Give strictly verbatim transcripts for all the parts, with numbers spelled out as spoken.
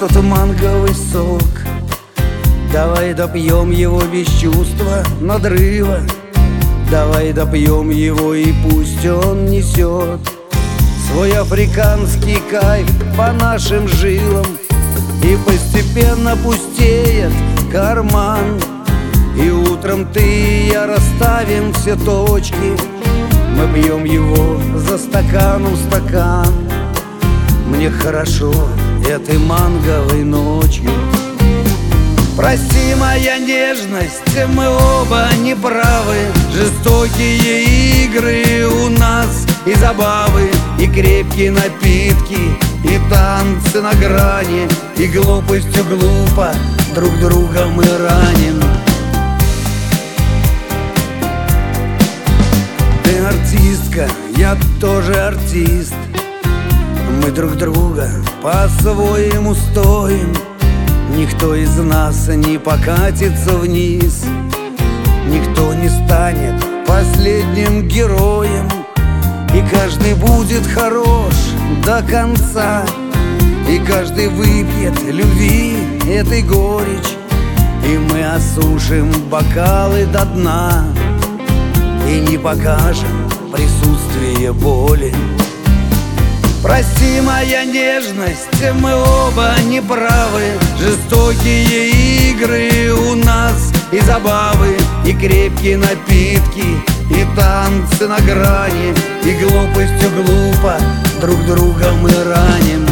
этот манговый сок. Давай допьем его без чувства надрыва. Давай допьем его, и пусть он несет свой африканский кайф по нашим жилам. И постепенно пустеет карман, и утром ты и я расставим все точки. Мы пьем его за стаканом стакан. Мне хорошо этой манговой ночью. Прости, моя нежность, мы оба неправы. Жестокие игры у нас и забавы, и крепкие напитки, и танцы на грани, и глупостью глупо друг друга мы раним. Ты артистка, я тоже артист. Мы друг друга по-своему стоим. Никто из нас не покатится вниз, никто не станет последним героем. И каждый будет хорош до конца, и каждый выпьет любви этой горечь. И мы осушим бокалы до дна и не покажем присутствие боли. Прости, моя нежность, мы оба неправы. Жестокие игры у нас и забавы, и крепкие напитки, и танцы на грани, и глупостью глупо друг друга мы раним.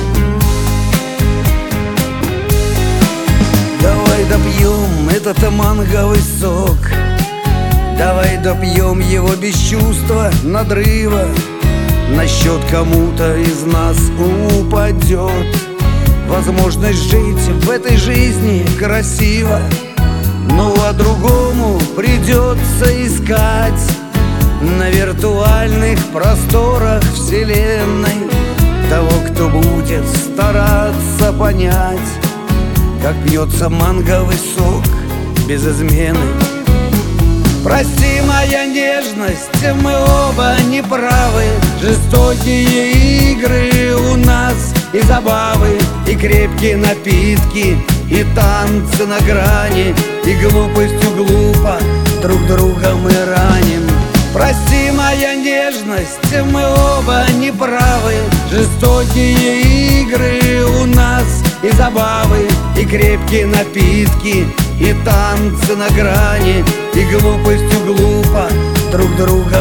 Давай допьем этот манговый сок. Давай допьем его без чувства надрыва. На счет кому-то из нас упадет возможность жить в этой жизни красиво. Ну а другому придется искать на виртуальных просторах вселенной того, кто будет стараться понять, как пьется манговый сок без измены. Прости, моя нежность, мы оба неправы. Жестокие игры у нас и забавы, и крепкие напитки, и танцы на грани, и глупостью глупо друг друга мы раним. Прости, моя нежность, мы оба неправы. Жестокие игры у нас и забавы, и крепкие напитки, и танцы на грани, и глупостью глупо друг друга